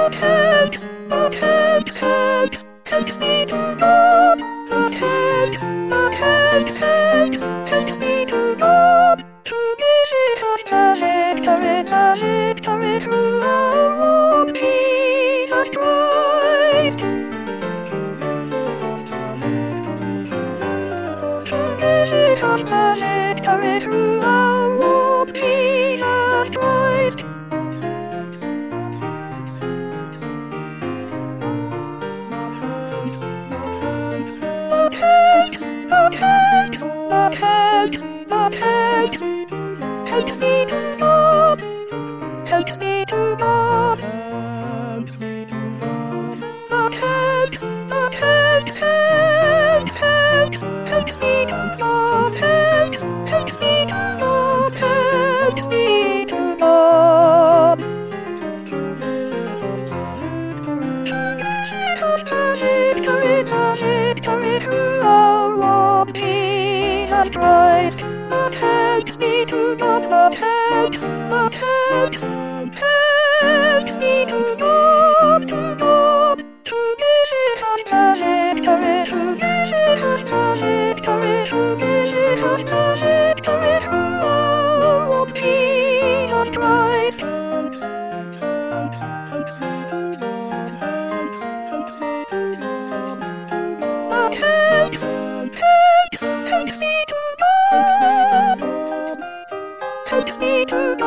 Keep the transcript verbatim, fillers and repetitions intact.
thanks, oh thanks, thanks, thanks be to God. Oh thanks, oh thanks, thanks, thanks be to God. To give us the victory, the victory through our Lord Jesus Christ. To give us the victory through our Lord Jesus Christ. Oh thanks, oh thanks, oh thanks, oh thanks, thanks be to God, thanks be to God. Oh thanks, oh thanks, thanks, thanks, thanks be to God, thanks, thanks be to God, thanks be to God. To give us the victory, the victory through our Lord Jesus Christ. Oh thanks be to God, oh thanks, oh thanks, thanks be to God, to God, to give us the victory, to give us the victory, to give us the victory through our Lord Jesus Christ. Oh thanks, thanks, thanks be to God, thanks be to